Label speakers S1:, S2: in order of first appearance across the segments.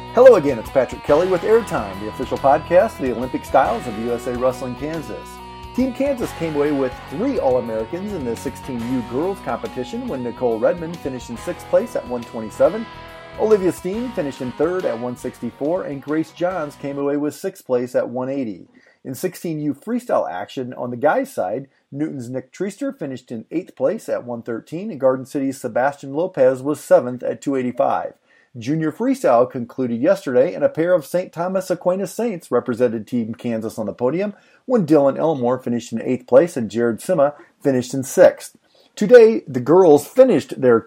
S1: Hello again, it's Patrick Kelly with Airtime, the official podcast of the Olympic Styles of USA Wrestling Kansas. Team Kansas came away with 3 All-Americans in the 16U girls competition when Nicole Redmond finished in 6th place at 127, Olivia Steen finished in 3rd at 164, and Grace Johns came away with 6th place at 180. In 16U freestyle action on the guys' side, Newton's Nick Treaster finished in 8th place at 113, and Garden City's Sebastian Lopez was 7th at 285. Junior freestyle concluded yesterday, and a pair of St. Thomas Aquinas Saints represented Team Kansas on the podium when Dylan Elmore finished in 8th place and Jared Sima finished in 6th. Today, the girls finished their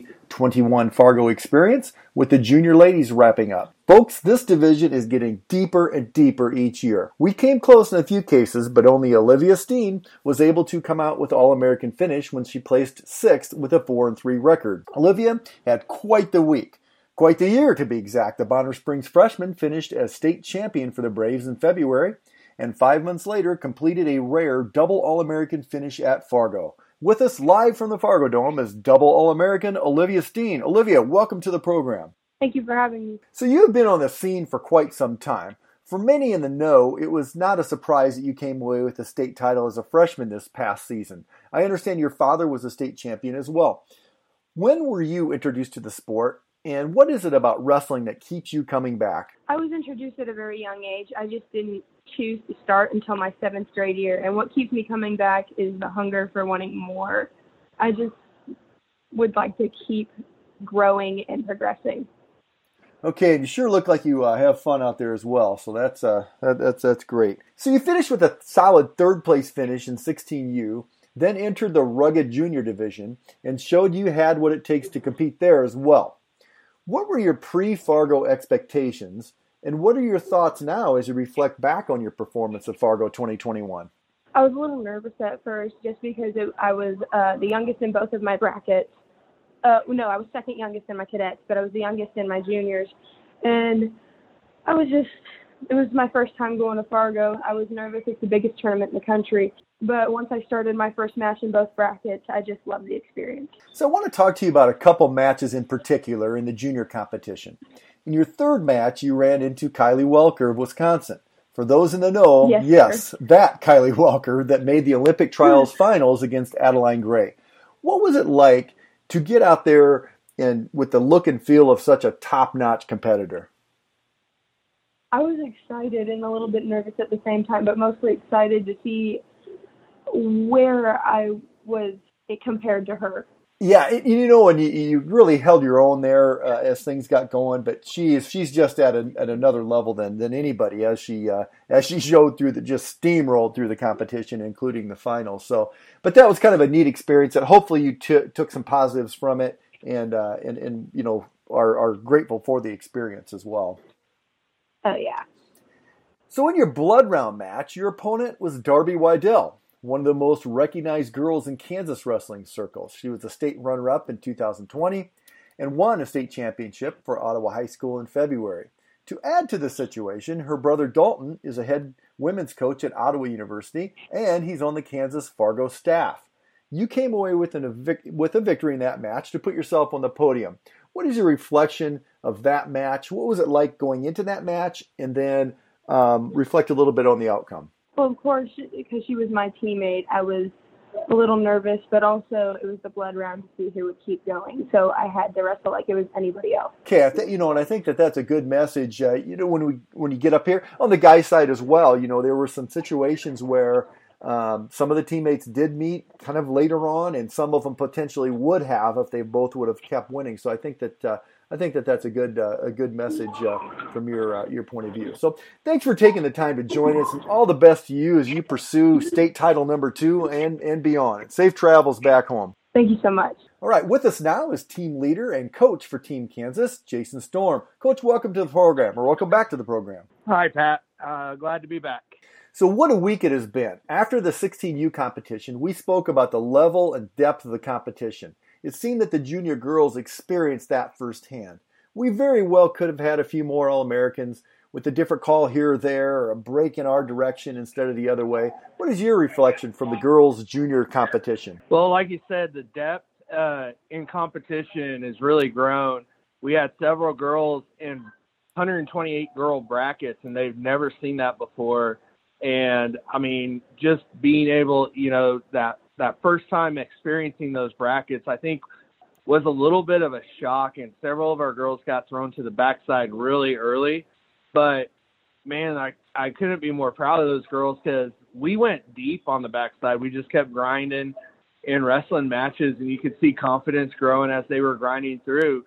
S1: 2021 Fargo experience, with the junior ladies wrapping up. Folks, this division is getting deeper and deeper each year. We came close in a few cases, but only Olivia Steen was able to come out with All-American finish when she placed 6th with a 4-3 record. Olivia had quite the week. Quite the year, to be exact. The Bonner Springs freshman finished as state champion for the Braves in February, and 5 months later completed a rare double All-American finish at Fargo. With us live from the Fargo Dome is double All-American Olivia Steen. Olivia, welcome to the program.
S2: Thank you for having me.
S1: So you've been on the scene for quite some time. For many in the know, it was not a surprise that you came away with the state title as a freshman this past season. I understand your father was a state champion as well. When were you introduced to the sport? And what is it about wrestling that keeps you coming back?
S2: I was introduced at a very young age. I just didn't choose to start until my 7th grade year. And what keeps me coming back is the hunger for wanting more. I just would like to keep growing and progressing.
S1: Okay, and you sure look like you have fun out there as well. So that's great. So you finished with a solid 3rd place finish in 16U, then entered the rugged junior division and showed you had what it takes to compete there as well. What were your pre-Fargo expectations, and what are your thoughts now as you reflect back on your performance at Fargo 2021?
S2: I was a little nervous at first just because I was the youngest in both of my brackets. I was second youngest in my cadets, but I was the youngest in my juniors. And it was my first time going to Fargo. I was nervous. It's the biggest tournament in the country. But once I started my first match in both brackets, I just loved the experience.
S1: So I want to talk to you about a couple matches in particular in the junior competition. In your 3rd match, you ran into Kylie Welker of Wisconsin. For those in the know, yes, that Kylie Welker that made the Olympic trials finals against Adeline Gray. What was it like to get out there and with the look and feel of such a top-notch competitor?
S2: I was excited and a little bit nervous at the same time, but mostly excited to see where I was compared to her.
S1: Yeah, and you really held your own there as things got going, but she's just at another level than anybody as she showed through just steamrolled through the competition, including the finals. So, but that was kind of a neat experience that hopefully you took some positives from it, and are grateful for the experience as well.
S2: Oh yeah.
S1: So in your blood round match, your opponent was Darby Wydell, one of the most recognized girls in Kansas wrestling circles. She was a state runner-up in 2020 and won a state championship for Ottawa High School in February. To add to the situation, her brother Dalton is a head women's coach at Ottawa University, and he's on the Kansas Fargo staff. You came away with a victory in that match to put yourself on the podium. What is your reflection of that match? What was it like going into that match, and then reflect a little bit on the outcome?
S2: Well, of course, because she was my teammate, I was a little nervous, but also it was the blood round to see who would keep going. So I had to wrestle like it was anybody else.
S1: Okay, and I think that's a good message. When you get up here on the guys' side as well, there were some situations where some of the teammates did meet kind of later on, and some of them potentially would have if they both would have kept winning. So I think that's a good message from your point of view. So thanks for taking the time to join us, and all the best to you as you pursue state title number 2 and beyond. Safe travels back home.
S2: Thank you so much.
S1: All right, with us now is team leader and coach for Team Kansas, Jason Storm. Coach, welcome to the program, or welcome back to the program.
S3: Hi, Pat. Glad to be back.
S1: So what a week it has been. After the 16U competition, we spoke about the level and depth of the competition. It seemed that the junior girls experienced that firsthand. We very well could have had a few more All-Americans with a different call here or there, or a break in our direction instead of the other way. What is your reflection from the girls' junior competition?
S3: Well, like you said, the depth in competition has really grown. We had several girls in 128 girl brackets, and they've never seen that before. And I mean, just being able, that first time experiencing those brackets, I think was a little bit of a shock, and several of our girls got thrown to the backside really early. But man, I couldn't be more proud of those girls because we went deep on the backside. We just kept grinding in wrestling matches, and you could see confidence growing as they were grinding through,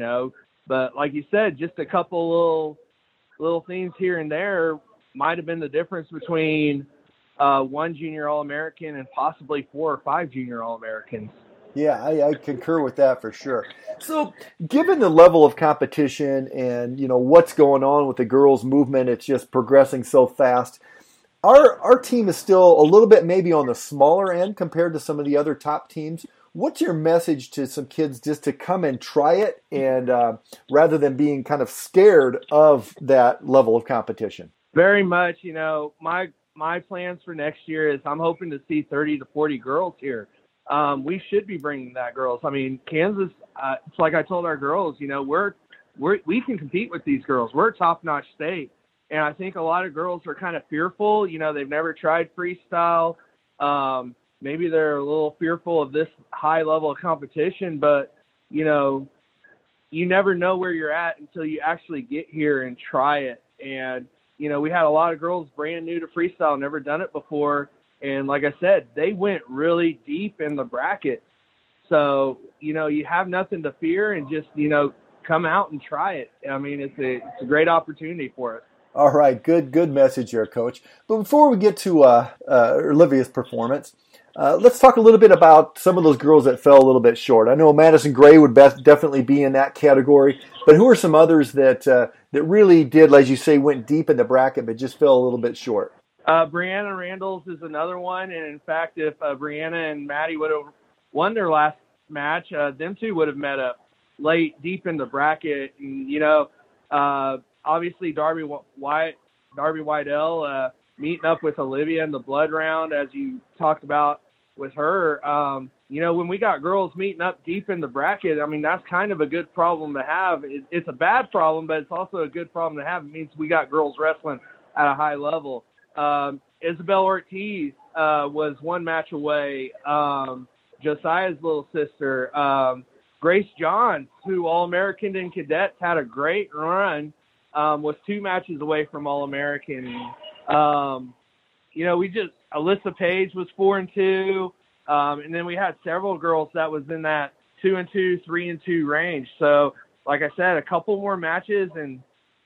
S3: But like you said, just a couple little things here and there might have been the difference between one junior All-American and possibly 4 or 5 junior All-Americans.
S1: Yeah, I concur with that for sure. So given the level of competition and, what's going on with the girls' movement, it's just progressing so fast. Our team is still a little bit maybe on the smaller end compared to some of the other top teams. What's your message to some kids just to come and try it and rather than being kind of scared of that level of competition?
S3: Very much, my plans for next year is I'm hoping to see 30 to 40 girls here. We should be bringing that girls. I mean, Kansas, it's like I told our girls, we can compete with these girls. We're a top-notch state. And I think a lot of girls are kind of fearful. They've never tried freestyle. Maybe they're a little fearful of this high level of competition, but, you never know where you're at until you actually get here and try it. And, we had a lot of girls brand new to freestyle, never done it before. And like I said, they went really deep in the bracket. So, you have nothing to fear and just, come out and try it. I mean, it's a great opportunity for us.
S1: All right, good message here, Coach. But before we get to Olivia's performance, let's talk a little bit about some of those girls that fell a little bit short. I know Madison Gray would definitely be in that category, but who are some others that really did, as you say, went deep in the bracket but just fell a little bit short?
S3: Brianna Randalls is another one, and in fact, if Brianna and Maddie would have won their last match, them two would have met up late, deep in the bracket. And, obviously Darby Weidel meeting up with Olivia in the blood round, as you talked about with her. When we got girls meeting up deep in the bracket, I mean, that's kind of a good problem to have. It's a bad problem, but it's also a good problem to have. It means we got girls wrestling at a high level. Isabel Ortiz was one match away. Josiah's little sister, Grace Johns, who All-American in cadets, had a great run, was 2 matches away from All-American. Alyssa Page was 4-2, and then we had several girls that was in that 2-2, 3-2 range. So, like I said, a couple more matches, and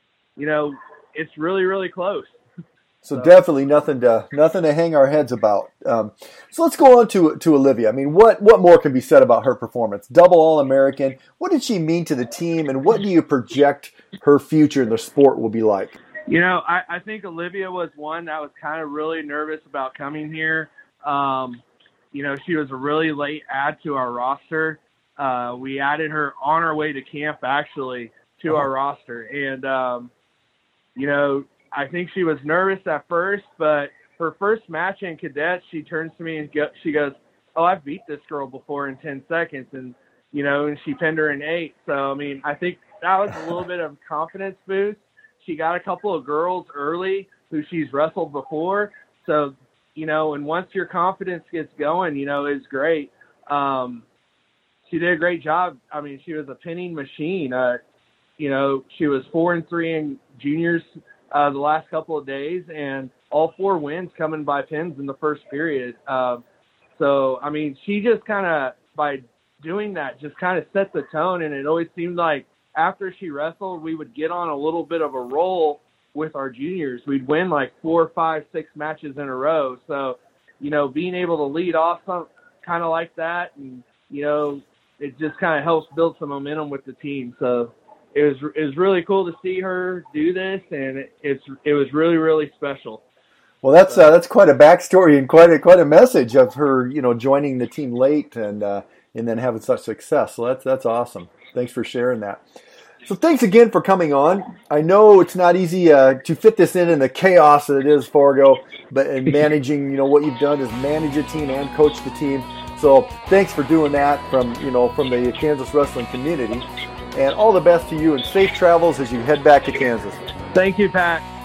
S3: it's really, really close.
S1: So definitely nothing to hang our heads about. So let's go on to Olivia. I mean, what more can be said about her performance? Double All-American. What did she mean to the team, and what do you project her future in the sport will be like?
S3: I think Olivia was one that was kind of really nervous about coming here. She was a really late add to our roster. We added her on our way to camp, actually, to our roster. And, I think she was nervous at first, but her first match in cadets, she turns to me and she goes, "Oh, I've beat this girl before in 10 seconds." And, and she pinned her in 8. So, I mean, I think that was a little bit of confidence boost. She got a couple of girls early who she's wrestled before. So, and once your confidence gets going, it's great. She did a great job. I mean, she was a pinning machine. She was 4-3 in juniors the last couple of days, and all 4 wins coming by pins in the first period. So, I mean, she just kind of, by doing that, just kind of set the tone, and it always seemed like after she wrestled, we would get on a little bit of a roll with our juniors. We'd win like 4, 5, 6 matches in a row. So, being able to lead off some kind of like that, and, it just kind of helps build some momentum with the team. So it was really cool to see her do this, and it was really, really special.
S1: Well, that's quite a backstory and quite a message of her, joining the team late and then having such success. So that's awesome. Thanks for sharing that. So thanks again for coming on. I know it's not easy to fit this in the chaos that it is Fargo, but in managing, what you've done is manage a team and coach the team. So thanks for doing that from the Kansas wrestling community. And all the best to you and safe travels as you head back to Kansas.
S3: Thank you, Pat.